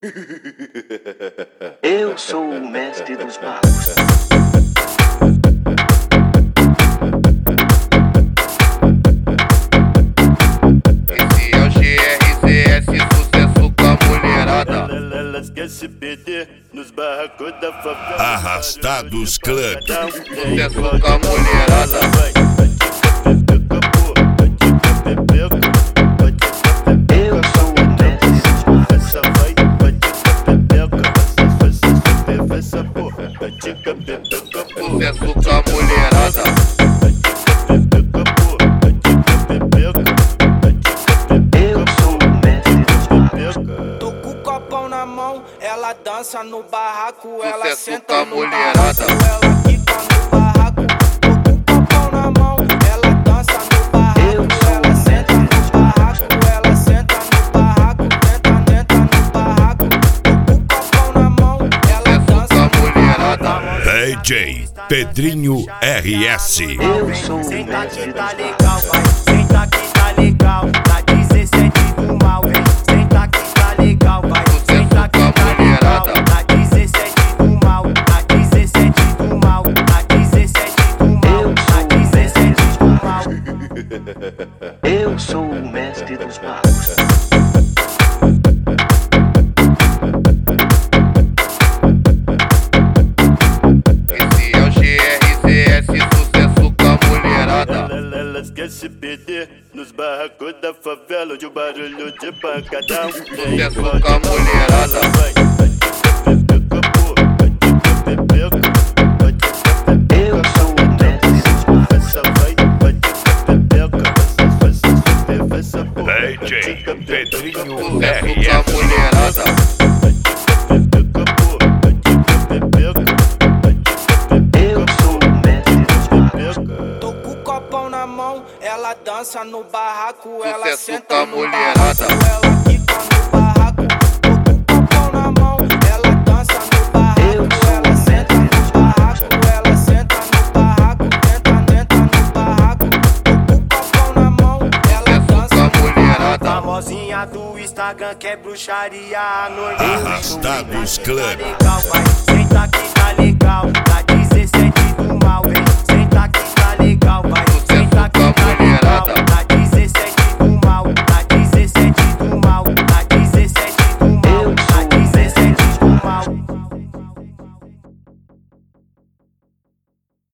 Eu sou o mestre dos magos. Esse é o GRCS, sucesso com a mulherada. Elas querem se perder nos barracos da favela. Arrastados Club. Sucesso com a mulherada. Eu sou o mestre dos magos. Sucesso com a mulherada. Eu sou o mestre dos magos. Tô com o copão na mão, ela dança no barraco, ela Sucesso senta com a no mulherada. barraco, ela quica no barraco. Tô com o copão na mão, ela dança no barraco, ela senta no barraco, ela senta no barraco, tenta no barraco. Tô com o copão na mão, ela Sucesso dança com a mulherada. DJ Pedrinho RS. Eu sou o Senta mestre que dos tá magos. legal, vai. Senta que tá legal. Na 17 do mal, vem. Senta que tá legal, vai. Senta que tá legal. Na 17 do mal. Na 17 do mal. Na 17 do mal. Na 17 do mal. Eu sou o mestre dos magos. Esse é o GRCS, sucesso com a mulherada. Elas querem se perder nos barracos da favela. De um barulho de pancadão. Sucesso com a mulherada. Eu sou o mestre dos magos. DJ Pedrinho Sucesso com a RS. mulherada. Eu sou o mestre dos magos. Tô com o copão na mão, ela dança no barraco, ela Sucesso senta com a no mulherada. barraco, ela quica no barraco. Tô com o copão na mão, ela dança no barraco, ela senta no barraco, ela senta no barraco, tenta no barraco. Tô com o copão na mão, ela Sucesso dança com a mulherada. famosinha do Instagram que é bruxaria à noite. Arrastados Club. Legal, vai, senta que tá legal.